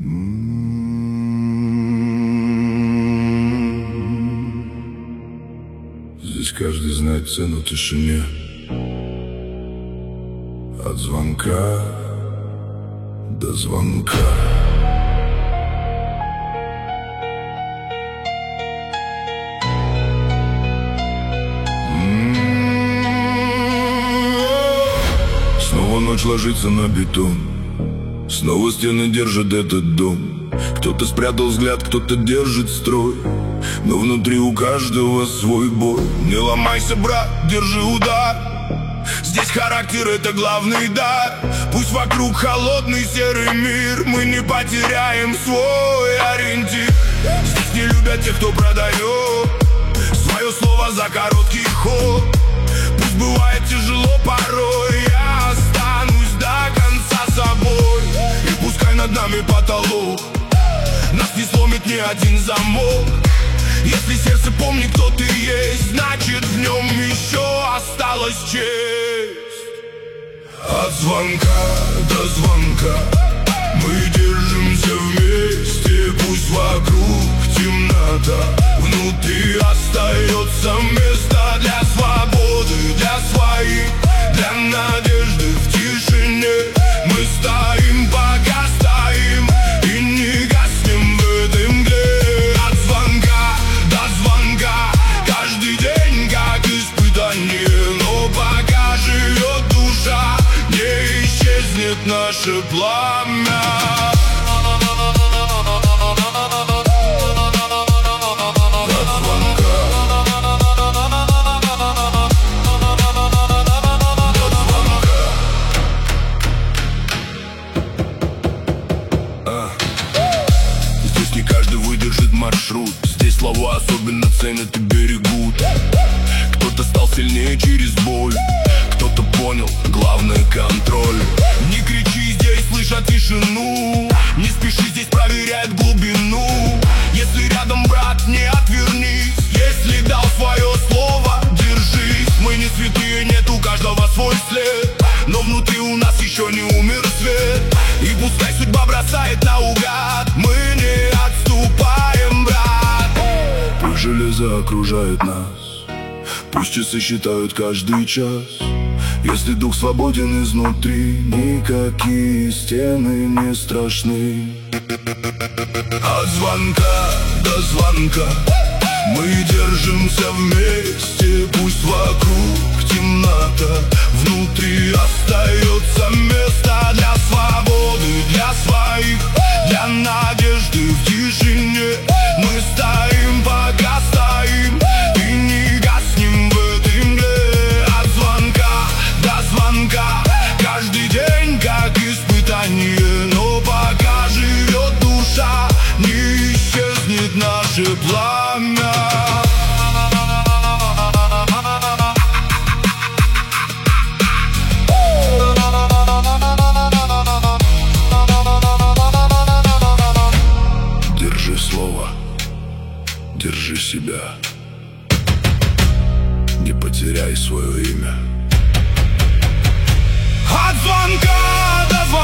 Здесь каждый знает цену тишине. От звонка до звонка. Снова ночь ложится на бетон. Снова стены держат этот дом. Кто-то спрятал взгляд, кто-то держит строй, но внутри у каждого свой бой. Не ломайся, брат, держи удар. Здесь характер — это главный дар. Пусть вокруг холодный серый мир, мы не потеряем свой ориентир. Здесь не любят тех, кто продает свое слово за короткий ход. Пусть бывает тяжело порой, я останусь до конца собой. И пускай над нами потолок, нас не сломит ни один замок. Если сердце помнит, кто ты есть, значит в нем еще осталась честь. От звонка до звонка мы держимся вместе. Пусть вокруг темнота, внутри остается место для свободы, для своих, для надежды. В тишине мы стоим, пока стоим, и не гаснем в этой мгле. От звонка до звонка каждый день как испытание, но пока живет душа, не исчезнет наше пламя. Здесь не каждый выдержит маршрут. Здесь слова особенно ценят и берегут. Кто-то стал сильнее через боль, кто-то понял, главное контроль. Не кричи, здесь слышат тишину. Не спеши, здесь проверяет глубину. Если рядом, брат, не отвернись. Если дал свое слово, держись. Мы не святые, нет у каждого свой след, но внутри у нас еще не умер свет. И пускай судьба бросает наугад, мы не отступаем, брат. Пусть железо окружает нас, пусть часы считают каждый час. Если дух свободен изнутри, никакие стены не страшны. От звонка до звонка мы держимся вместе. Пусть вокруг темнота, внутри остается место для свободы, для своих, для надежды. В тишине мы стоим, пока стоим, и не гаснем в этой мгле. От звонка до звонка каждый день как испытание, но пока живет душа, не исчезнет наше пламя. Держи слово, держи себя, не потеряй свое имя. От звонка до звонка